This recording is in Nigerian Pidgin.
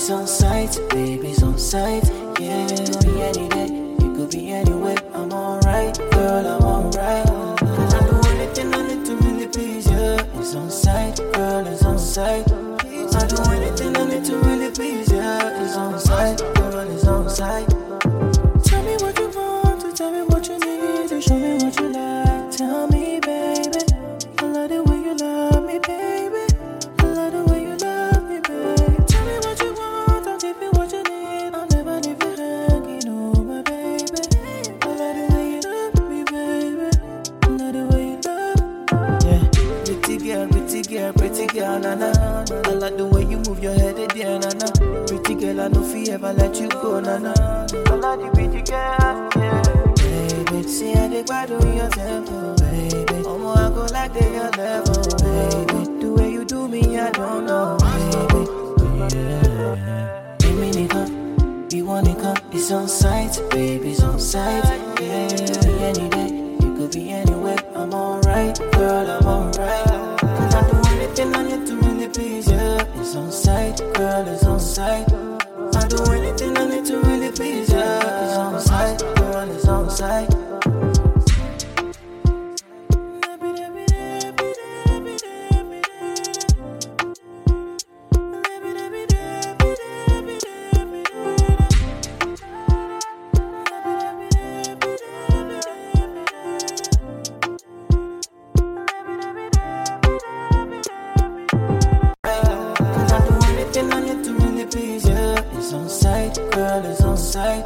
It's on sight, baby, it's on sight. Yeah, it could be any day, it could be anywhere. I'm alright, girl, I'm alright. Cause I do anything I need to really please you. It's on sight, girl, it's on sight. I do anything I need to really please you. It's on sight, girl, it's on sight. Tell me what you want, to tell me what you need, to show me what you like. Tell me, baby, I love the way you love me, baby. I love the way you love me, baby. Tell me what you want, I'll give you what you need. I'll never leave you hanging, oh my baby. I love the way you love me, baby. I love the way you love me. Yeah, pretty girl, na na. I like the way you move your head, yeah, na na. Pretty girl, I know fi ever let you go, na na. I like the pretty girl, yeah. Baby, see how they bad on your tempo, baby. I go like they your level, baby. The way you do me, I don't know, baby. Yeah. Give me nigga, you want it come, it's on sight, baby, it's on sight. Yeah, it could be any day, it could be anywhere. I'm alright, girl, I'm alright. Cause I do anything I need to really please you. It's on sight, girl, it's on sight. I do anything I need to really please you. It's on sight, girl, it's on sight. It's on sight, girl, it's on sight.